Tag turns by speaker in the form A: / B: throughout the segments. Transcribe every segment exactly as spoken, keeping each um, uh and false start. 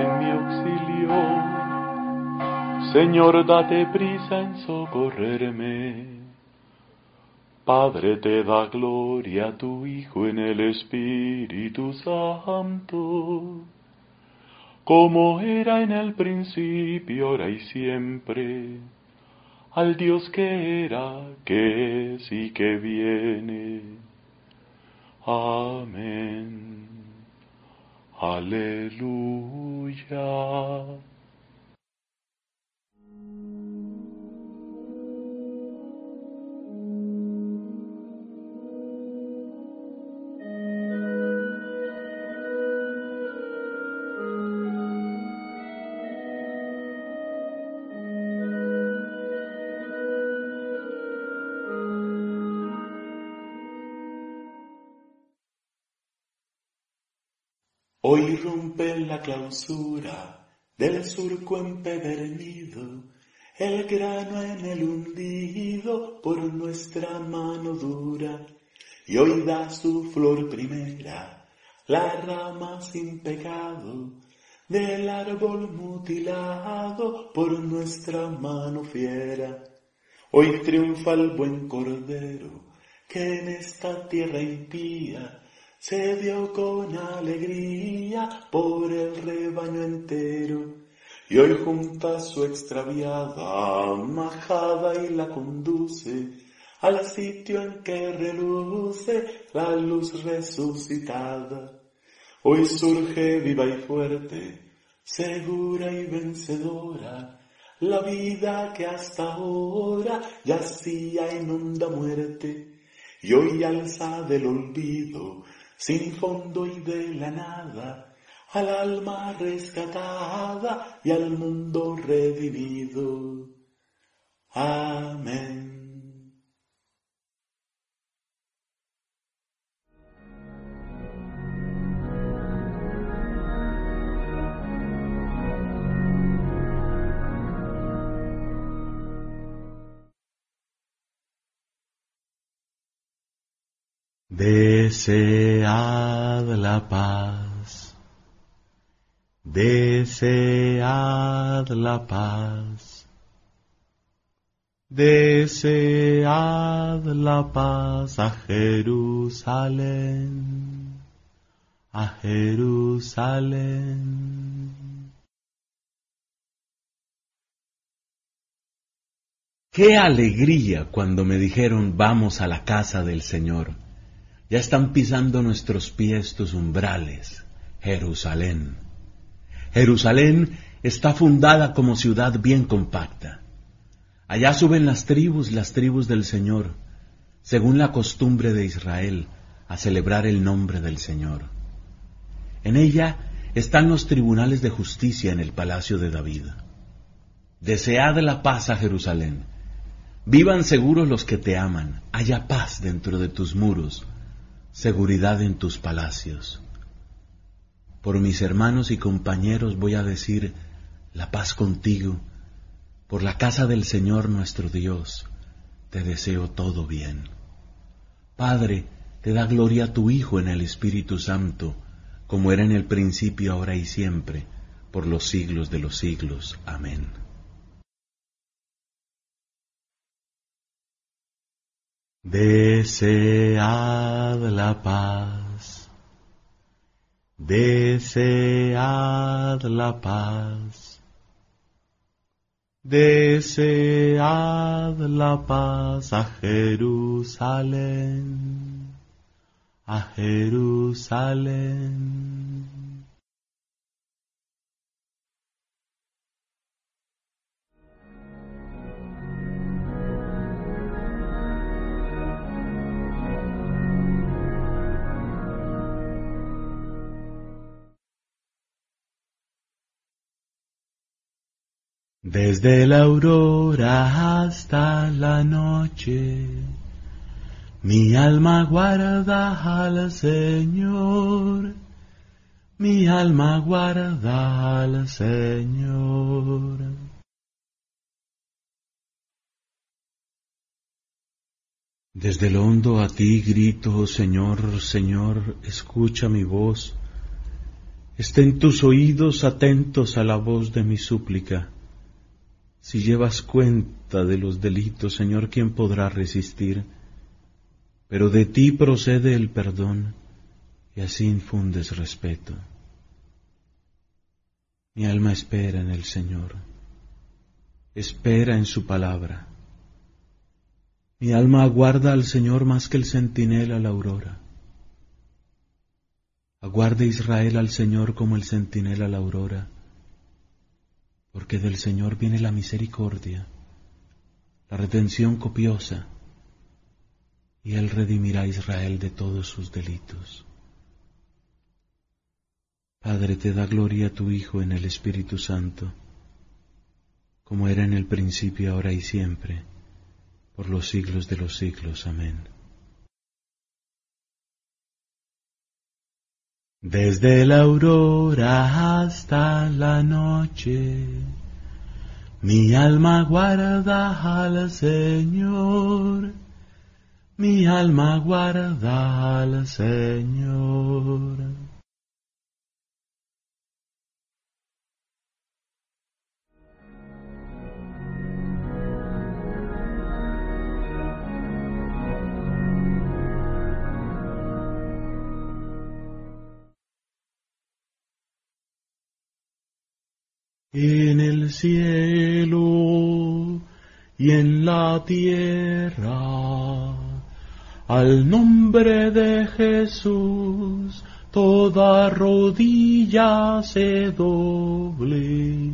A: en mi auxilio. Señor, date prisa en socorrerme. Padre, te da gloria a tu Hijo en el Espíritu Santo, como era en el principio, ahora y siempre, al Dios que era, que es y que viene. Amén. Aleluya. Hoy rompe la clausura del surco empedernido, el grano en el hundido por nuestra mano dura, y hoy da su flor primera, la rama sin pecado, del árbol mutilado por nuestra mano fiera. Hoy triunfa el buen cordero, que en esta tierra impía se dio con alegría por el rebaño entero, y hoy junta su extraviada majada y la conduce al sitio en que reluce la luz resucitada. Hoy surge viva y fuerte, segura y vencedora, la vida que hasta ahora yacía en honda muerte, y hoy alza del olvido, sin fondo y de la nada, al alma rescatada y al mundo redimido. Amén. Desead la paz, desead la paz, desead la paz a Jerusalén, a Jerusalén.
B: ¡Qué alegría cuando me dijeron vamos a la casa del Señor! Ya están pisando nuestros pies tus umbrales, Jerusalén. Jerusalén está fundada como ciudad bien compacta. Allá suben las tribus, las tribus del Señor, según la costumbre de Israel, a celebrar el nombre del Señor. En ella están los tribunales de justicia en el palacio de David. Desead la paz a Jerusalén. Vivan seguros los que te aman, haya paz dentro de tus muros, seguridad en tus palacios. Por mis hermanos y compañeros voy a decir, la paz contigo. Por la casa del Señor nuestro Dios, te deseo todo bien. Padre, te da gloria a tu Hijo en el Espíritu Santo, como era en el principio, ahora y siempre, por los siglos de los siglos. Amén. Desead la paz, desead la paz, desead la paz a Jerusalén, a Jerusalén. Desde la aurora hasta la noche, mi alma guarda al Señor, mi alma guarda al Señor. Desde lo hondo a ti grito, Señor, Señor, escucha mi voz. Estén tus oídos atentos a la voz de mi súplica. Si llevas cuenta de los delitos, Señor, ¿quién podrá resistir? Pero de ti procede el perdón, y así infundes respeto. Mi alma espera en el Señor, espera en su palabra. Mi alma aguarda al Señor más que el centinela a la aurora. Aguarde Israel al Señor como el centinela a la aurora, porque del Señor viene la misericordia, la redención copiosa, y Él redimirá a Israel de todos sus delitos. Padre, te da gloria a tu Hijo en el Espíritu Santo, como era en el principio, ahora y siempre, por los siglos de los siglos. Amén. Desde la aurora hasta la noche, mi alma guarda al Señor, mi alma guarda al Señor. En el cielo y en la tierra, al nombre de Jesús, toda rodilla se doble.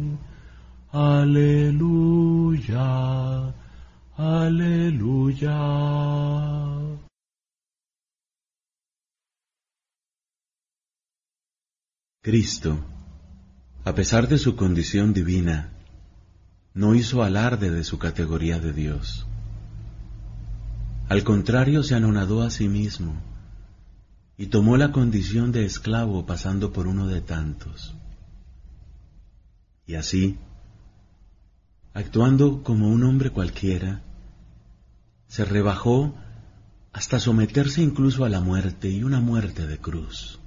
B: Aleluya, aleluya. Cristo, a pesar de su condición divina, no hizo alarde de su categoría de Dios. Al contrario, se anonadó a sí mismo y tomó la condición de esclavo, pasando por uno de tantos. Y así, actuando como un hombre cualquiera, se rebajó hasta someterse incluso a la muerte, y una muerte de cruz.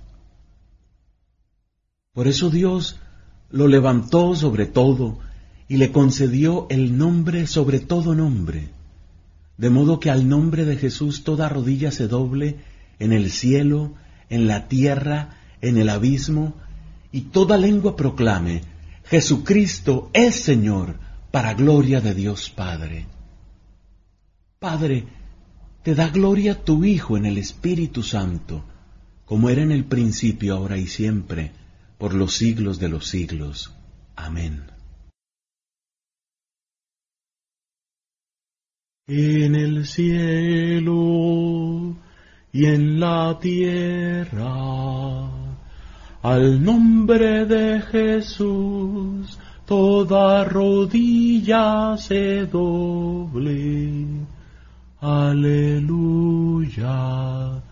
B: Por eso Dios lo levantó sobre todo y le concedió el nombre sobre todo nombre, de modo que al nombre de Jesús toda rodilla se doble en el cielo, en la tierra, en el abismo, y toda lengua proclame: Jesucristo es Señor, para gloria de Dios Padre. Padre, te da gloria tu Hijo en el Espíritu Santo, como era en el principio, ahora y siempre, por los siglos de los siglos. Amén. En el cielo y en la tierra, al nombre de Jesús, toda rodilla se doble. Aleluya,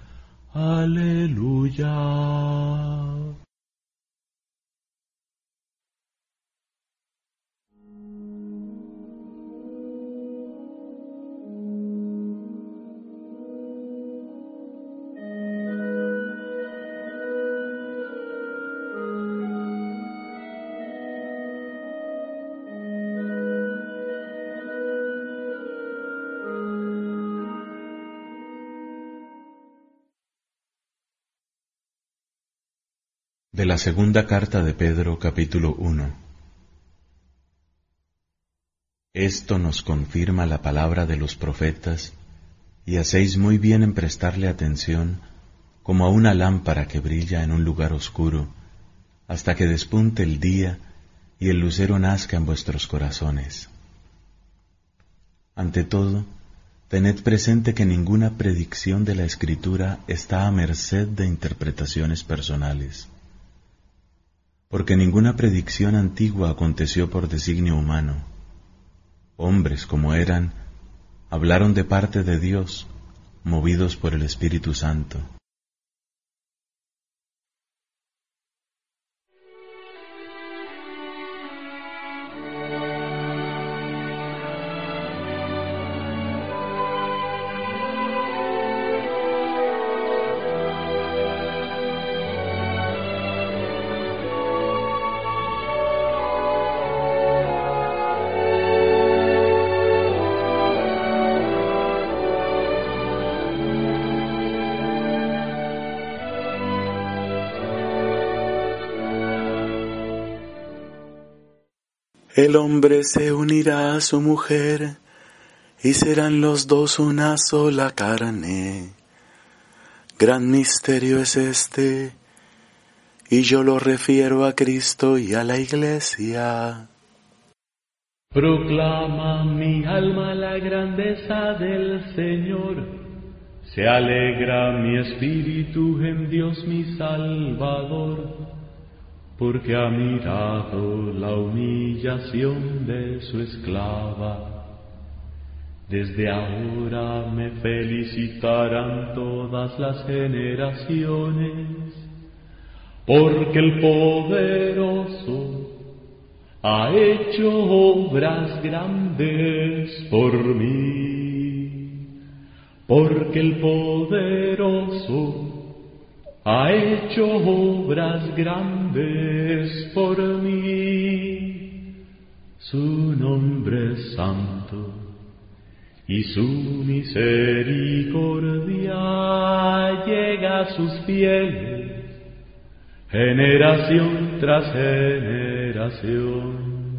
B: aleluya. De la segunda carta de Pedro, capítulo uno. Esto nos confirma la palabra de los profetas, y hacéis muy bien en prestarle atención, como a una lámpara que brilla en un lugar oscuro, hasta que despunte el día y el lucero nazca en vuestros corazones. Ante todo, tened presente que ninguna predicción de la Escritura está a merced de interpretaciones personales, porque ninguna predicción antigua aconteció por designio humano. Hombres, como eran, hablaron de parte de Dios, movidos por el Espíritu Santo.
A: El hombre se unirá a su mujer y serán los dos una sola carne. Gran misterio es este, y yo lo refiero a Cristo y a la Iglesia.
C: Proclama mi alma la grandeza del Señor, se alegra mi espíritu en Dios mi Salvador, porque ha mirado la humillación de su esclava. Desde ahora me felicitarán todas las generaciones, porque el poderoso ha hecho obras grandes por mí, porque el poderoso ha hecho obras grandes por mí. Su nombre es santo y su misericordia llega a sus fieles, generación tras generación.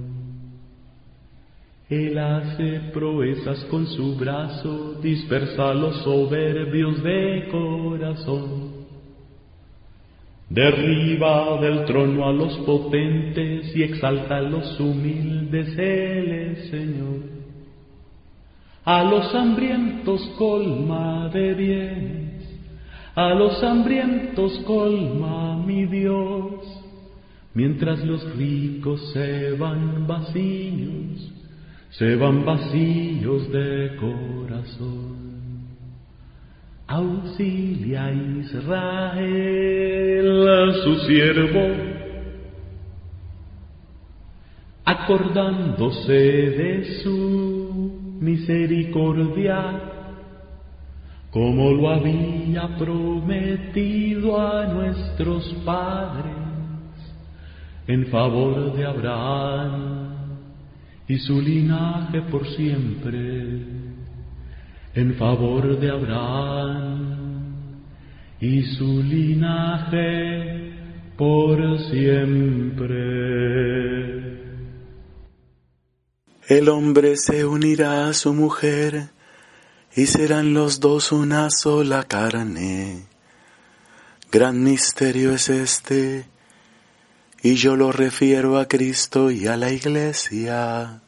C: Él hace proezas con su brazo, dispersa a los soberbios de corazón. Derriba del trono a los potentes y exalta a los humildes, Él es Señor. A los hambrientos colma de bienes, a los hambrientos colma mi Dios, mientras los ricos se van vacíos, se van vacíos de corazón. Auxilia a Israel, su siervo, acordándose de su misericordia, como lo había prometido a nuestros padres, en favor de Abraham y su linaje por siempre, en favor de Abraham y su linaje por siempre.
A: El hombre se unirá a su mujer y serán los dos una sola carne. Gran misterio es este, y yo lo refiero a Cristo y a la Iglesia.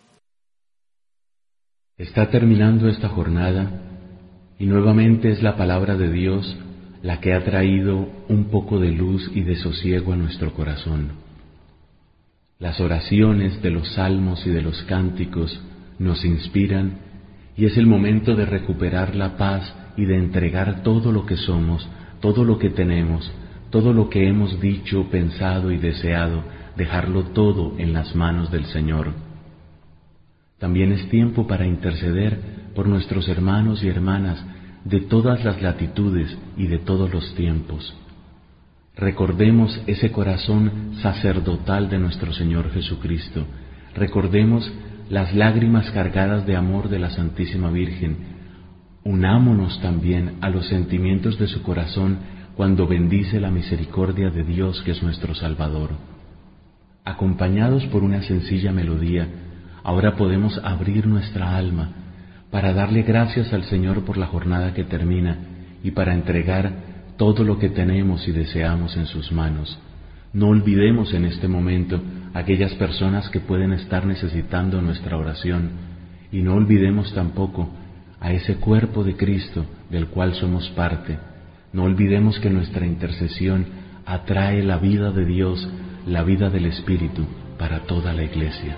B: Está terminando esta jornada y nuevamente es la palabra de Dios la que ha traído un poco de luz y de sosiego a nuestro corazón. Las oraciones de los salmos y de los cánticos nos inspiran y es el momento de recuperar la paz y de entregar todo lo que somos, todo lo que tenemos, todo lo que hemos dicho, pensado y deseado, dejarlo todo en las manos del Señor. También es tiempo para interceder por nuestros hermanos y hermanas de todas las latitudes y de todos los tiempos. Recordemos ese corazón sacerdotal de nuestro Señor Jesucristo. Recordemos las lágrimas cargadas de amor de la Santísima Virgen. Unámonos también a los sentimientos de su corazón cuando bendice la misericordia de Dios, que es nuestro Salvador. Acompañados por una sencilla melodía, ahora podemos abrir nuestra alma para darle gracias al Señor por la jornada que termina y para entregar todo lo que tenemos y deseamos en sus manos. No olvidemos en este momento aquellas personas que pueden estar necesitando nuestra oración y no olvidemos tampoco a ese cuerpo de Cristo del cual somos parte. No olvidemos que nuestra intercesión atrae la vida de Dios, la vida del Espíritu para toda la Iglesia.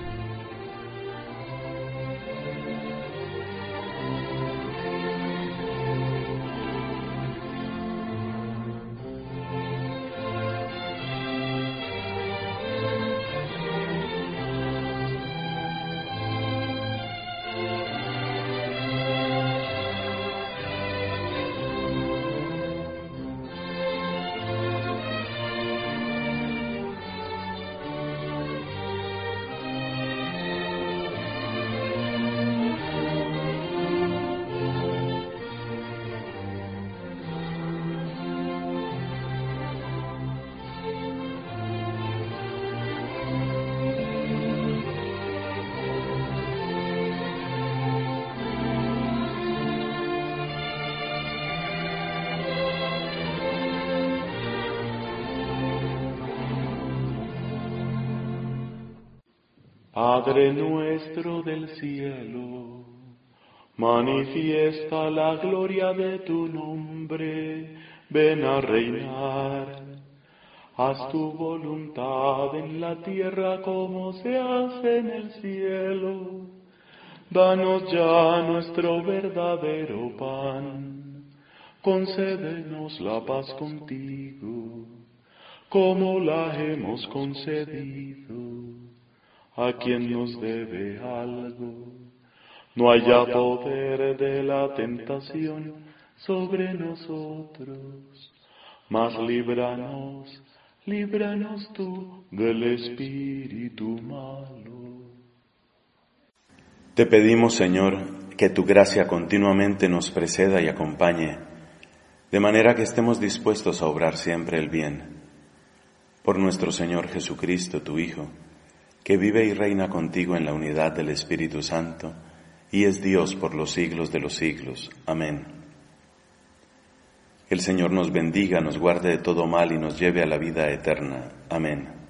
A: Padre nuestro del cielo, manifiesta la gloria de tu nombre, ven a reinar. Haz tu voluntad en la tierra como se hace en el cielo. Danos ya nuestro verdadero pan. Concédenos la paz contigo, como la hemos concedido a quien nos debe algo. No haya poder de la tentación sobre nosotros, mas líbranos, líbranos tú del espíritu malo.
B: Te pedimos, Señor, que tu gracia continuamente nos preceda y acompañe, de manera que estemos dispuestos a obrar siempre el bien. Por nuestro Señor Jesucristo, tu Hijo, que vive y reina contigo en la unidad del Espíritu Santo, y es Dios por los siglos de los siglos. Amén. Que el Señor nos bendiga, nos guarde de todo mal y nos lleve a la vida eterna. Amén.